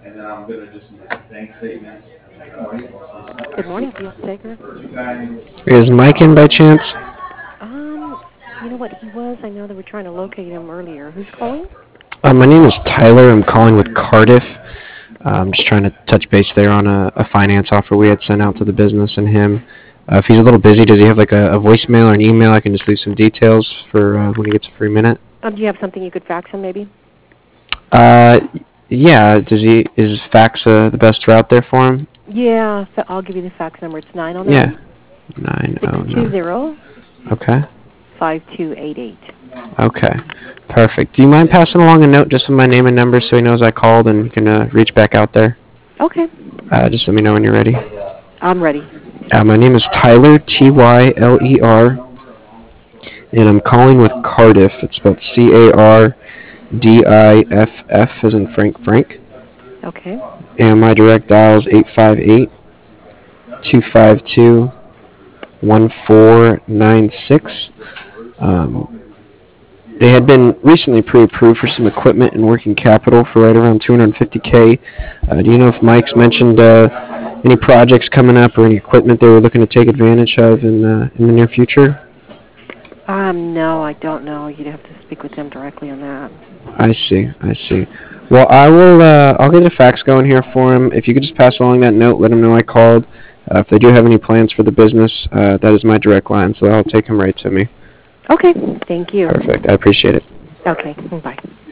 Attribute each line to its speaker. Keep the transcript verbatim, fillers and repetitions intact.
Speaker 1: Good morning, Field Taker.
Speaker 2: Is Mike in by chance?
Speaker 1: Um, you know what he was? I know they were trying to locate him earlier. Who's calling?
Speaker 2: Uh, my name is Tyler. I'm calling with Cardiff. Uh, I'm just trying to touch base there on a, a finance offer we had sent out to the business and him. Uh, if he's a little busy, does he have like a, a voicemail or an email? I can just leave some details for uh, when he gets a free minute.
Speaker 1: Um, do you have something you could fax him, maybe?
Speaker 2: Uh, yeah. Does he is fax uh, the best route there for him?
Speaker 1: Yeah, so I'll give you the fax number. It's nine zero
Speaker 2: Yeah.
Speaker 1: nine
Speaker 2: Nine
Speaker 1: six
Speaker 2: oh
Speaker 1: two
Speaker 2: nine.
Speaker 1: zero
Speaker 2: Okay.
Speaker 1: five two eight eight.
Speaker 2: Okay. Perfect. Do you mind passing along a note just with my name and number so he knows I called and he can uh, reach back out there?
Speaker 1: Okay,
Speaker 2: Uh, just let me know when you're ready.
Speaker 1: I'm ready.
Speaker 2: Uh, my name is Tyler, T Y L E R, and I'm calling with Cardiff. It's spelled C A R D I F F as in Frank Frank.
Speaker 1: Okay.
Speaker 2: And my direct dial is eight five eight, two five two, one four nine six. Um, they had been recently pre-approved for some equipment and working capital for right around two hundred fifty K. Uh, do you know if Mike's mentioned uh, any projects coming up or any equipment they were looking to take advantage of in, uh, in the near future?
Speaker 1: Um, no, I don't know. You'd have to speak with them directly on that.
Speaker 2: I see. I see. Well, I will. Uh, I'll get a fax going here for him. If you could just pass along that note, let him know I called. Uh, if they do have any plans for the business, uh, that is my direct line, so I'll take him right to me.
Speaker 1: Okay, thank you.
Speaker 2: Perfect. I appreciate it.
Speaker 1: Okay, bye.